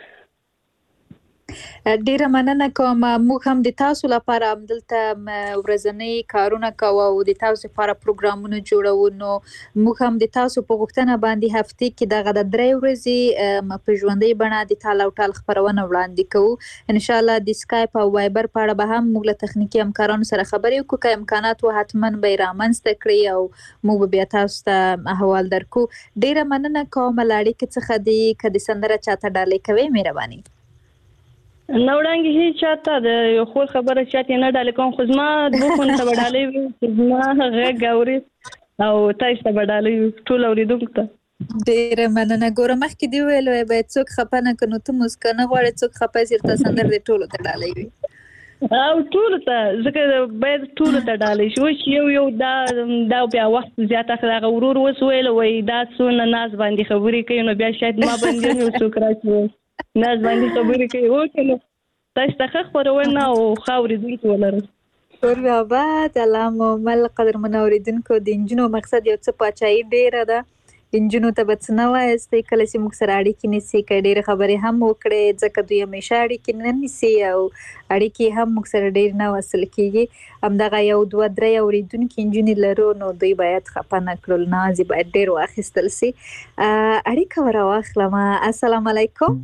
ډیره مننه کوم موږ هم د تاسو لپاره همدلته ورځنی کارونه کوو او د تاسو لپاره پروګرامونه جوړو نو موږ هم د تاسو په غوښتنه باندې هفتې کې دغه د 3 ورځې په ژوندۍ بڼه د ټال او ټال خبرونه وړاندې کوو ان شاء الله د سکایپ او وایبر په اړه به هم موږ له تخنیکی همکارانو سره خبرې وکړو که امکانات و حتما به رامنځته کړي او موږ بیا تاسو ته احوال درکو ډیره مننه کوم له اړیکې څخه د کدي سندره چاته ډالۍ کوي مهرباني نه وړاندې هیڅ چاته د یو خور خبره چاته نه ډالۍ کوم خو زما دوه خون ته به ډالۍ وي چې زما غږ اوري او تاسو ته به ډالۍ وي ټول اورېدونکو ته ډېره مننه ګوره مخکې دې ویل وای باید څوک خفه نه کړي نو ته موسکه نه غواړې څوک خفه شي درته سندره دې ټولو ته ډالۍ وي او ټولو ته ځکه باید ټولو ته ډالۍ شي چې یو دا بیا وخت زیات اخلي هغه ورور اوس ویل وایي دا څونه ناز باندې خبرې کوي نو بیا شاید ما باندې یو څوک راشي ناز باندې خبرې کوي وکړه تاسو ته ښه خپرونه او ښه اورېدونکي ولرئ ټول آباد الله مو مل قدرمنو اورېدونکو د نجونو مقصد یو څه پاچاهي ډېره ده نجونو ته به څه نه وایاستئ کله چې موږ سره اړیکې نیسي که ډېرې خبرې هم وکړې ځکه دوی همیشه اړیکې نه نیسي او اړیکې هم موږ سره ډېر نه وصل کېږي همدغه یو 2-3 اورېدونکي نجونې لرو نو دوی باید خفه نه کړل ناز یې باید ډېر واخیستل سي اړیکه ورواخلم السلام علیکم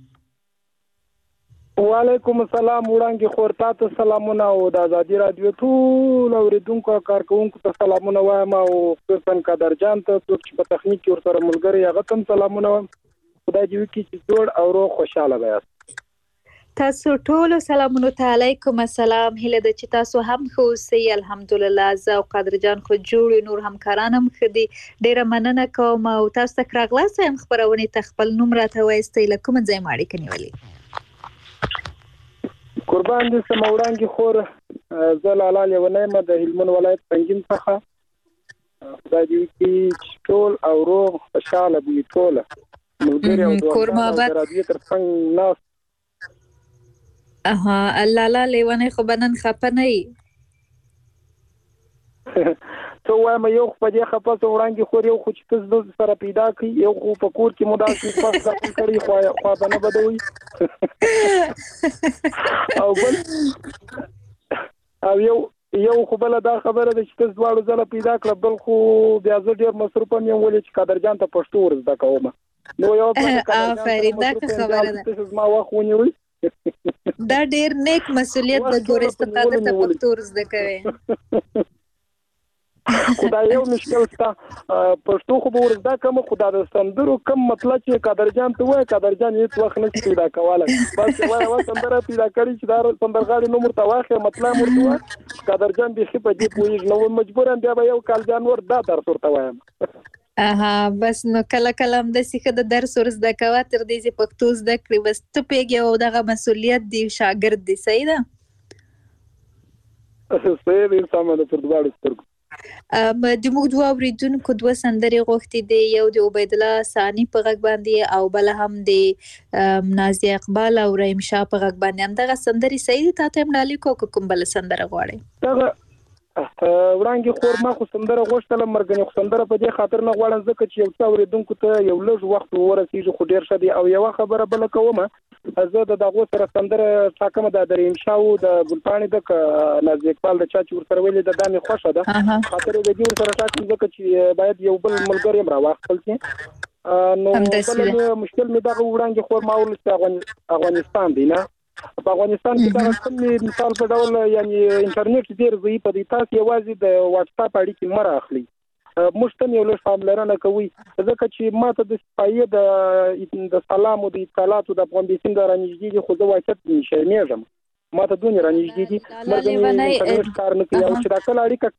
وعلیکم السلام وړاندې خور تاسو سلامونه او د ازادي رادیو ټول اوریدونکو کارکونکو ته سلامونه وایم او خصوصا قدرجان ته څوک چې په تخنیک کې ورسره ملګری هغه ته سلامونه وایم خدای دې وکړي چې جوړ او روغ خوشاله وایاست تاسو ټول سلامونه ته علیکم السلام هله د چې تاسو هم خو سي الحمدلله زه او قدرجان خو جوړ نور همکاران هم خدي ډیره مننه کوم او تاسو ته راغلاس هم خبرونه ته خپل نوم راته وایستئ لکه مې ځای ماړي کنيولي قربان دې سم وړاندې خور زه لاله لیونی د هلمند ولایت پنجیم څخه خدای دې وکړي ټول او روغ خوشاله وي ټول ملګري او دوستان رادیو تر څنګ ناست لاله لیونی خو بنن خپه نه یي څه وایم یو په دې خپه څه وړاندې خور یو خو چې تاسو سره پیدا کړي یو خو په کور کې مداسې پاس داخل کړي خو به نه بدوي او بل او یو خو بل دا خبره ده چې تاسو دواړو ځله پیدا کړل بل خو بیا زه ډېر مصروف یم ولې چې قدرجان ته پښتو ورزده کوم نو یو آفرین دا خبره ده تاسو ما وخت ونیوي دا ډېر نیک مسؤلیت د ګورست ته د پښتو ورزده کوي خدای یو مشکل تا پښتو خو به ورزده کوم خدای د سندرو کم مطلب چې قدرجان ته وای قدرجان هیڅ وخت نه پیدا کوله بس وای سندره پیدا کړی چې دا سندرغاړي نو مرته واخه مطلب مرته قدرجان به په دې پویږ نو مجبور ام بیا یو کال جانور دا درس ورته وایم بس نو کله هم د سیخه د درس ورزده کوه تر دې چې پښتو زده کړې بس ته پیږي او دغه مسؤلیت دی شاګرد دی صحیح ده صحیح دی سمه ده پر دواړو سترګو د موږ دوه اوریدونکو دوه سندرې غوښتي دي یو د عبید الله ثاني په غږ باندې او بل هم د نازیه اقبال او رحیم شاه په غږ باندې هم دغه سندرې صحیح دي تاسو هم ډالۍ کوم بل سندره غواړئ وړاندې خور ما خو سندره غوښتله مرګنې خو سندره په دې خاطر نه غواړم ځکه چې یو څه اورېدونکو ته یو لږ وخت ورسېږي خو ډېر ښه دی او یوه خبره بله کومه زه د دغو سره سندره ټاکم د دریم شاو د ګلپاڼې د نازي اقبال د چا چې ورسره ویلې د دامې خوښه ده خاطر یې د دې ورسره ټاکم ځکه چې باید یو بل ملګری هم راواخیستل شي نو بله مشکل مې دغه وړاندې خور ما ولس افغانستان دی نه په افغانستان کې دا کوم مثال په ډول یعنی انټرنیټ ډېر ضعیف دی تاسو یوازې د واتس اپ اړیکې مره اخلي موږ ته یو لږ پاملرنه کوي ځکه چې ماته د سپایې د سلام او د اطلاعاتو د افغان بیسین د رانیږدې دي خو زه واچت شرمېږم ماته دونې رانیږدې دي انټرنیټ کار نه کوي او چې دا کله اړیکه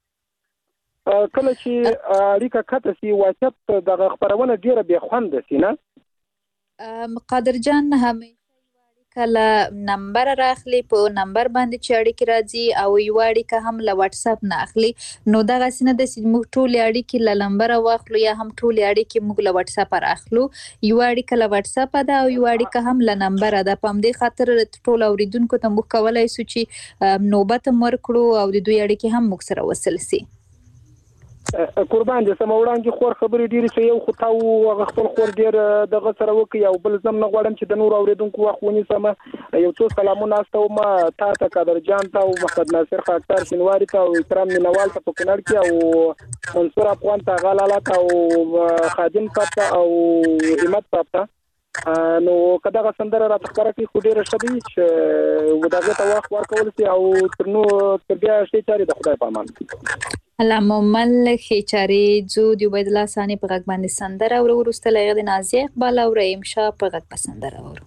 کته سي واچت دغه خبرونه ډېره بې خونده سي نه قادر جان همیشه کله نمبر راخلی په نمبر باندې چې اړیکې راځي او یو اړیکه هم له واتس اپ نه اخلي نو دغه سینه د موږ ټول اړیکې له نمبر واخلو یا هم ټول اړیکې موږ له واتس اپ راخلو یو اړیکه له واتس اپ ده او یو اړیکه هم له نمبر ده په دې خاطر ټول اوریدونکو ته موږ کولای شو چې نوبت ورکړو او د دوی اړیکې هم موږ سره وصل سي قربان دې سم وړاندې خور خبرې ډېرې څه یو خو تاو هغه خپل خور ډېر دغه سره وکړي او بل زم نه غواړم چې د نور اورېدونکو وخت ونیسم یو څو سلامونه استوم تا ته قادر جان ته او محمد ناصر خاکسار شینواري ته او اکرام مینوال ته په کونړ کې او منصور افغان ته غلاله ته او خادم صاحب ته او همت صاحب ته نو کداغه سندره را تخکره کې خو ډېره ښه دي چې دغه ته وخت ورکول شي او تر بیا شي چاري د خدای په امان علامه ملک خیچاری جو دی عبید الله ثانی په غږ باندې سندره او وروسته لغه د نازي اقبال او رحیم شاه په غږ په سندره ورو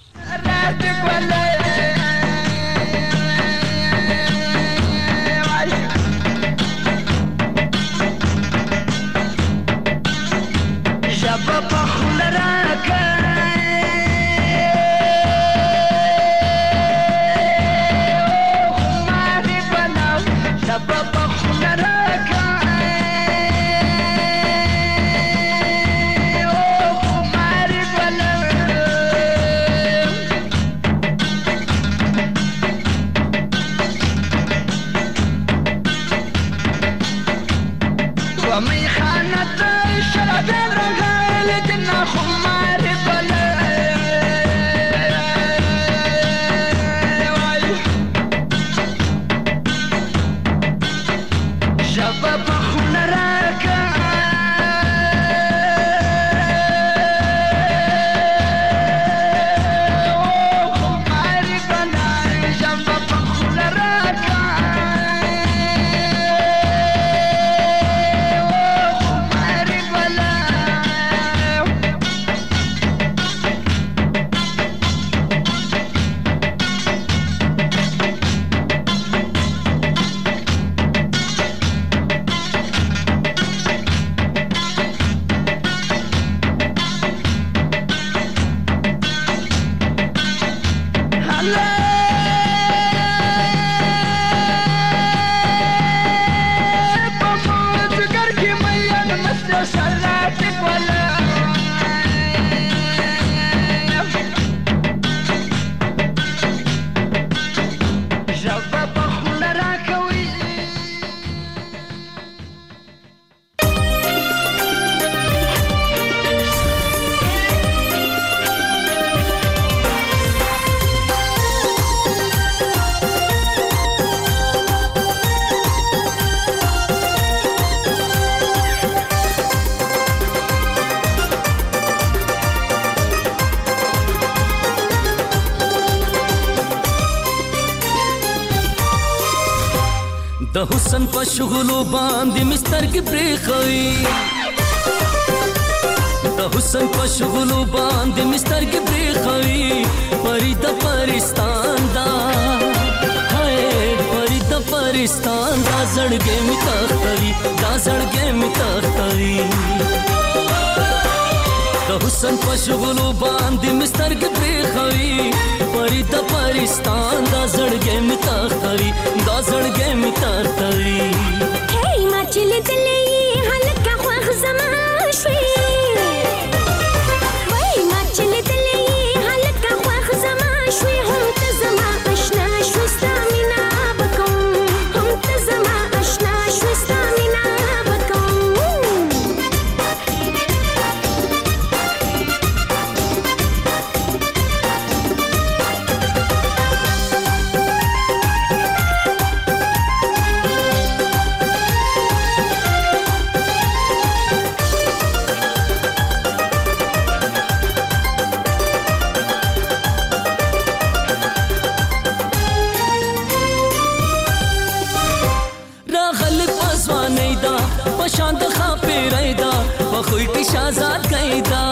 د حسن په شغلو باندې مستر کې پریخوي د حسن په شغلو باندې مستر کې پریخوي پری د پرستان دا هاي پری د پرستان دا زړګې می تختوي دا زړګې می تختوي د حسن په شغلو باندې مستر کې پریخوي پری د پرستان دا زړګې می تختوي دا زړګې می تختوي هی ما چې لیدلې هلکه خوښ زما شوي وای ما چې لیدلې هلکه خوښ زما شوي هم ته زما آشنا شوې ستا مینا بکوم هم ته زما پشاند خاپیرای دا پخوی کی شازاد گئی دا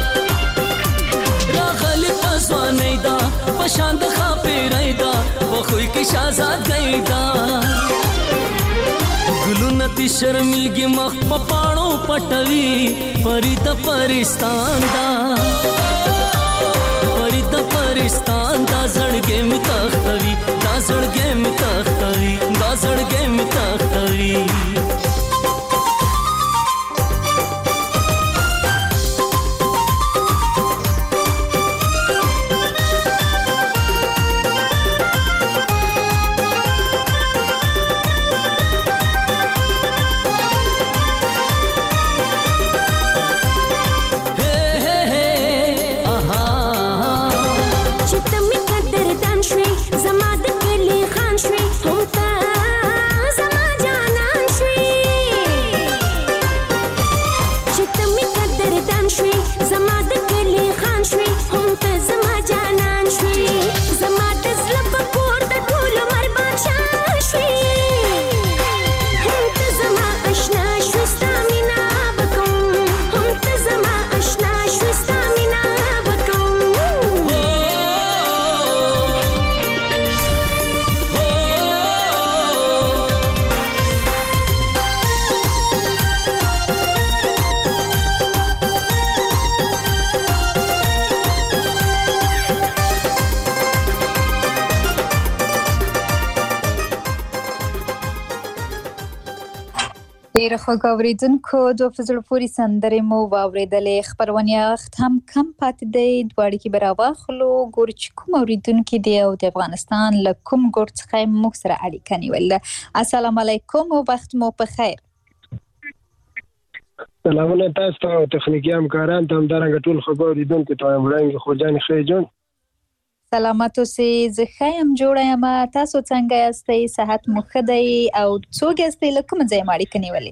راغلی پسوانی دا پشاند خاپیرای دا پخوی کی شازاد گئی دا ګلو نتی شرمېږي مخ په پاڼو پټوي پری د پرستان دا پری د پرستان دا زړګې مې تختوي دا زړګې مې تختوي دا زړګې مې تختوي ډېر خوږ اورېدونکو دوه په زړه پورې سندرې مو واورېدلې خپرونې وخت هم کم پاتې دی دوه اړیکې به راواخلو ګورو چې کوم اورېدونکي دی او د افغانستان له کوم ګوټ څخه یې موږ سره اړیکه نیولې ده السلام علیکم او وخت مو په خیر سلامونه تاسو ته او تخنیکي همکاران ته همدارنګه ټول خوږ اورېدونکو ته وړاندې خوجانې خیجون سلامت اوسئ زه ښه یم جوړه یم تاسو څنګه یاستئ صحت مو ښه دی او څوک یاستئ له کوم ځایه مو اړیکه نیولې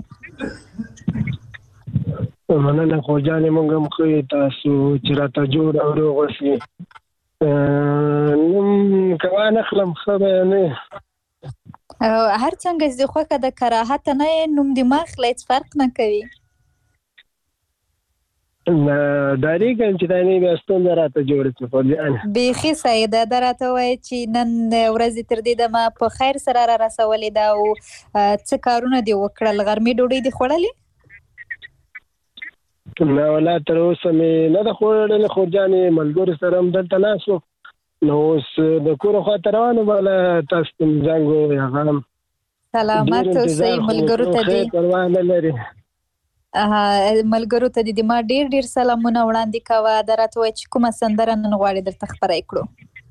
مننه خوجانې موږ هم ښه یو تاسو چې راته جوړ او روغ اوسئ نوم که وانخلم ښه به نه هر څنګه چې دې خوښه ده کراهت نه یې نوم دې مه اخله هېڅ فرق نه کوي ډارېږم چې دا نه بیا ستونزه راته جوړه شي خوجانې بیخي صحیح ده دا راته وایي چې نن ورځې تر دې دمه په خیر سره را رسولې ده او څه کارونه دې وکړل غرمې ډوډۍ دې خوړلې نه ولا تر اوسه مې نه ده خوړلې خوجانې ملګرو سره هم دلته ناست وو نو اوس د کور خواته روان وم تاسو ته مې زنګ ووهی هغه هم سلامت اوسئ ملګرو ته دې پروا نه لري ملګرو ته دې ما ډېر ډېر سلامونه وړاندې کوه دا راته وایي چې کومه سندره نن غواړې درته خپره یې کړو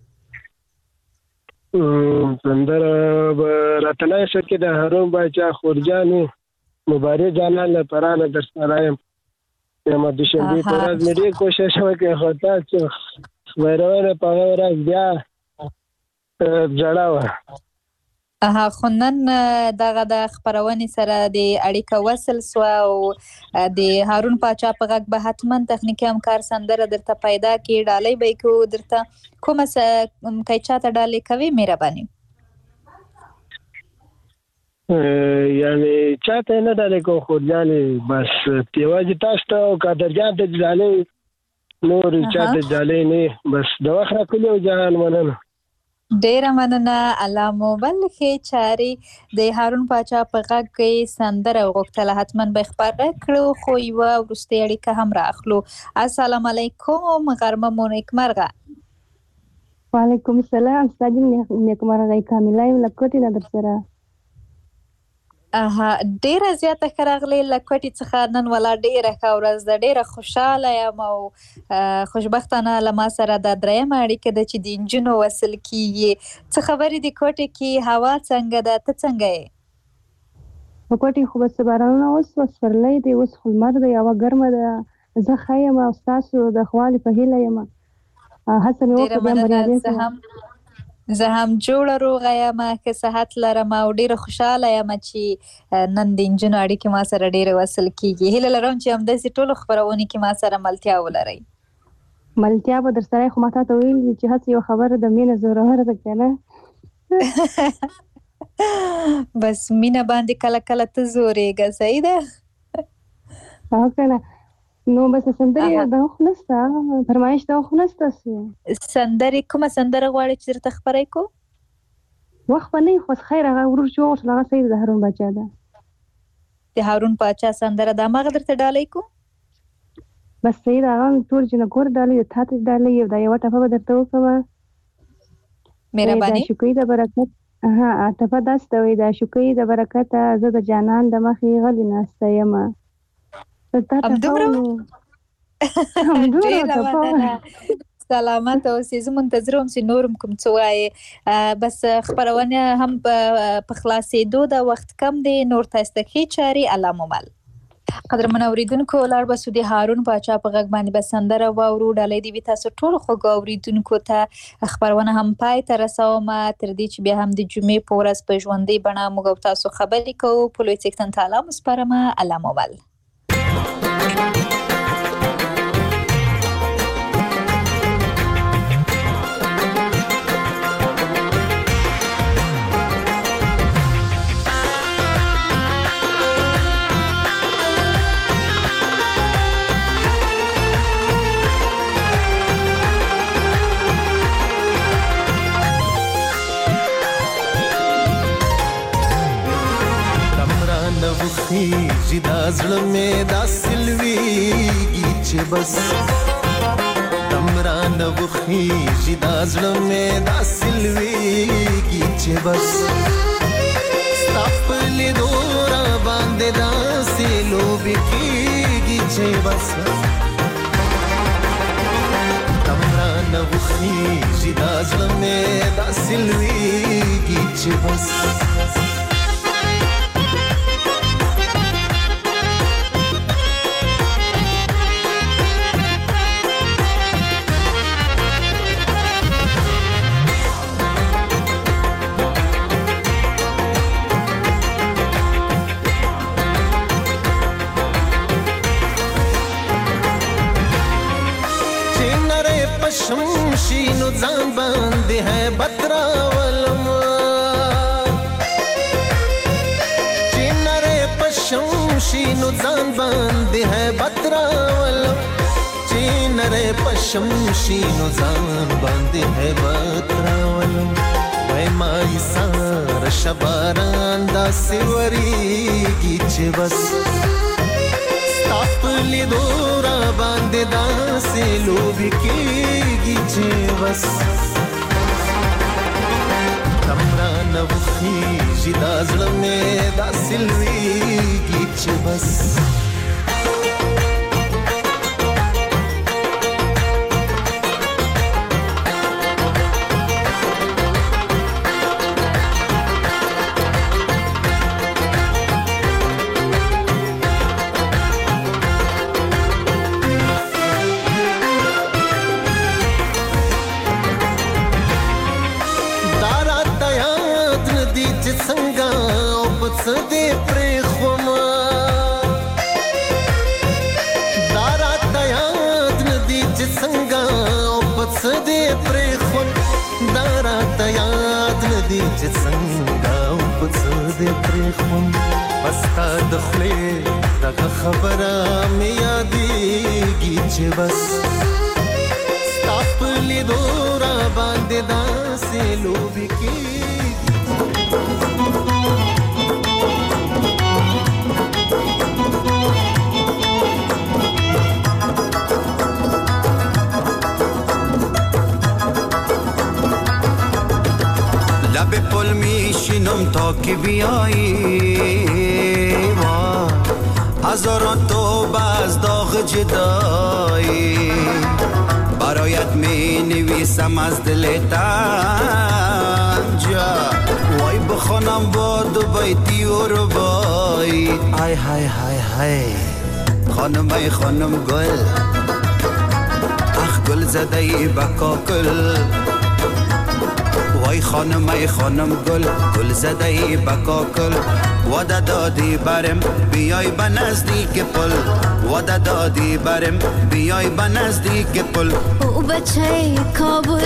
سندره به راته نه شکې د هارون باچا خورجانې مبارک جانان لپاره نه در سره یم یم د شنبې په ورځ مې ډېر کوشش وکړی خو تاسو خبرونه په هغه ورځ بیا ژړا وه خو نن دغه د خپرونې سره د اړیکه وصل سوه او د هارون پاچا په غږ به حتما تخنیکي همکار سندره درته پیدا کړي ډالۍ به یې کوو درته کومه که چاته ډالۍ کوي مهرباني یعنې چاته یې نه ډالۍ کوم خورجانې بس یوازې تاسو ته او قادرجان ته ډالۍ نور چاته ډالۍ نه بس د وخت راکولي او جهان مننه ډیره مننه الله مو بل ښې چارې د هارون پاچا په غږ کې سندره غوښتله حتما به خپره کړو خو یوه وروستۍ اړیکه هم رااخلو السلام علیکم غرمه مو نیکمرغه وعلیکم السلام ستاسو نیکمرغه کامله یم له کوټې نه در سره ډیره زیاته ښه راغلې له کوټې څخه نن ولا ډیره ښه ورځ ده ډیره خوشحاله یم او خوشبختانه له ما سره دا درېیمه اړیکه ده چې د نجونو وصل کیږي څه خبرې دي کوټې کې هوا څنګه ده ته څنګه یې په کوټې خو بس بارانونه اوس سپرلی دی اوس خو لمر دی هوا ګرمه ده زه ښه یم او ستاسو د ښه والي په هیله یم هڅه مې وکړه بیا بریالۍ شوم زه هم جوړه روغه یم ښه صحت لرم او ډیره خوشحاله یم چې نن د نجونو اړیکې ما سره ډیره وصل کیږي هیله لرم چې همداسې ټولو خپرونې کې ما سره ملتیا ولرئ ملتیا به در سره خو ما تاته ویل دي چې هڅه یو خبره د مینه زوروره ده که نه بس مینه باندې کله کله ته زورېږه صحیح ده کنه نو بس سندري دا خو نسته فرمایش دا خو نسته سندري کومه سندره غواړي چې درته خبرې کو وخت نه خو خیر هغه ورور جوړ شو هغه سید هارون بچا ده د هارون بچا سندره دا ما درته ډالې کو بس سید هغه ټول جن ګور ډالې ته ته ډالې دا یو ټپه درته وکم مهرباني شکرې د برکت ټپه داسته وي دا شکرې د برکت زه د جانان د مخې غلي ناسته یم سلامت اوسې زه منتظره وم چې نورم کوم څه وایي بس خپرونه هم په خلاصېدو د وخت کم دی نور تاسو ته چاري علامه قدرمن اوریدونکو لار بسو د هارون بچا په غږ باندې بسندره واورو ډالۍ دی تاسو ټول خو اوریدونکو ته خبرونه هم پای ته رسوم تر دې چې بیا هم د جمعې په ورځ په ژوندۍ بڼه موږ تاسو خبرې کوو په لوی سیکشن تعالی مسپارم علامه خیجی دا زړه مې دا سلویږي چې بس دمران وخیجی دا زړه مې دا سلویږي چې بس ستاپل دورا باندې دا سلوبي کیږي چې بس دمران وخیجی دا زړه مې دا سلویږي چې بس شمشینو ځان باندې ہے بترا ولما چینره پشمشینو ځان باندې ہے بترا ولما چینره پشمشینو ځان باندې ہے بترا ولما وای مای سار شباران دا سیوریږي چې بس ستاپلی دورا باندې دا سلوبي کیږي چې بس دمران وخیجی دا زړه مې دا سلویږي چې بس سدې پرې خوما دارا تیاد ندی چې څنګه او پس دې پرې خون دارا تیاد ندی چې څنګه او پس دې پرې خون پستا د خلې دغه خبره مې یادېږي چې بس ستاپلی دورا باندې داسې لوبې کېږي لب پل میشینم تا که بیایی هزاران توبه از داغ جدایی برایت می نویسم از دل تنجا وای بخونم با دو بیتی و ربایی ای های های های خانم ای خانم گل اخ گل زده ای بکاکل وای خانم ای خانم گل گل زده ای بکاکل وعده دادی برم بیای به نزدیک پل وعده دادی برم بیای به نزدیک پل او بچه کابل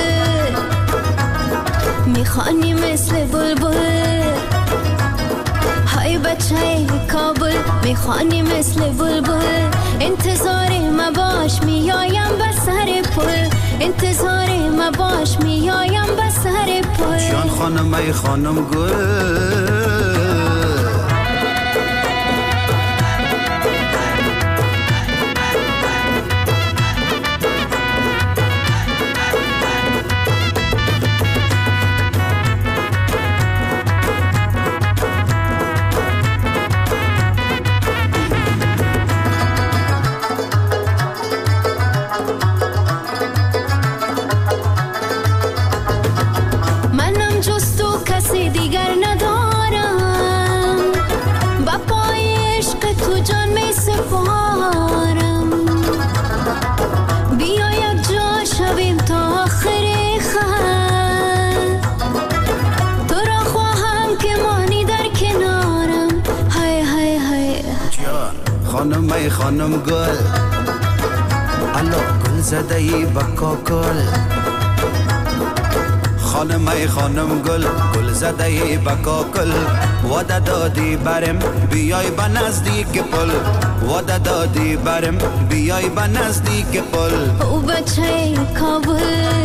میخوانی مثل بلبل های بچه کابل میخوانی میخوانی مثل بلبل انتظار ما باش میایم به سر پل انتظار ما باش میایم به سر پل جان خانم ای خانم گل خانم ای خانم گل الله گل زده ای بکاکل خانم ای خانم گل گل زده ای بکاکل وعده دادی برم بیای به نزدیک پل وعده دادی برم بیای به نزدیک پل او بچه کابل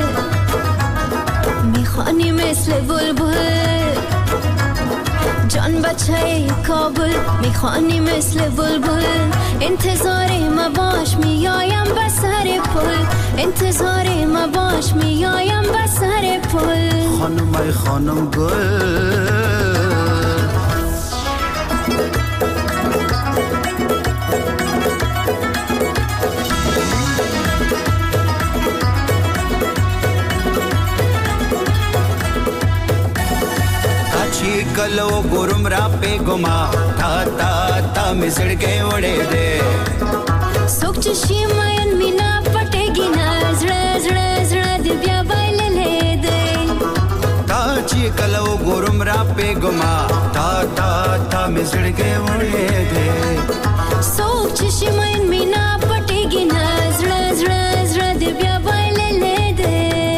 میخوانی مثل بلبل جان بچه کابل میخوانی مثل بلبل انتظار ما باش میایم به سر پل انتظار ما باش میایم به سر پل خانم ای خانم گل कलो गुरुम रापे गुमा था ता ता मिसड़ के उड़े दे सुख चशी मायन मीना पटेगी ना जड़ा जड़ा जड़ा दिव्या बाइल ले दे ताची कलो गुरुम रापे गुमा था ता ता मिसड़ के उड़े दे सुख चशी मायन मीना पटेगी ना जड़ा जड़ा जड़ा दिव्या बाइल ले दे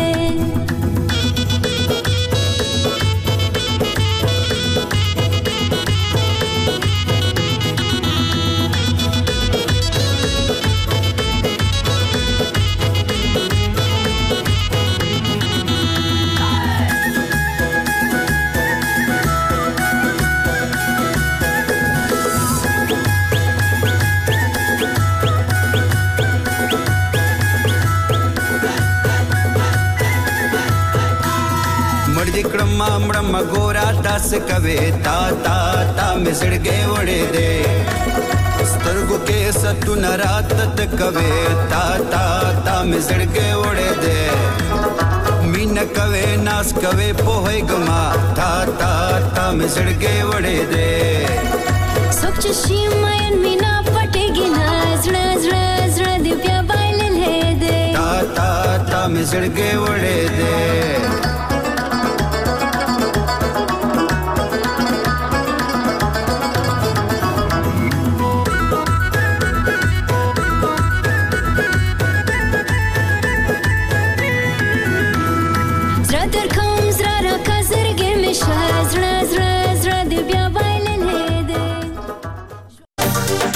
मामड़म गोरा दस कवे ता ता ता मिसड़ के उड़े दे स्तरगु के सतु नरातत कवे ता ता ता मिसड़ के उड़े दे मीन कवे नास कवे पोहे गुमा ता ता ता मिसड़ के उड़े दे सुख चशी मायन मीना पटेगी ना जड़ा जड़ा जड़ा दिव्या बाइल ले दे ता ता ता मिसड़ के उड़े दे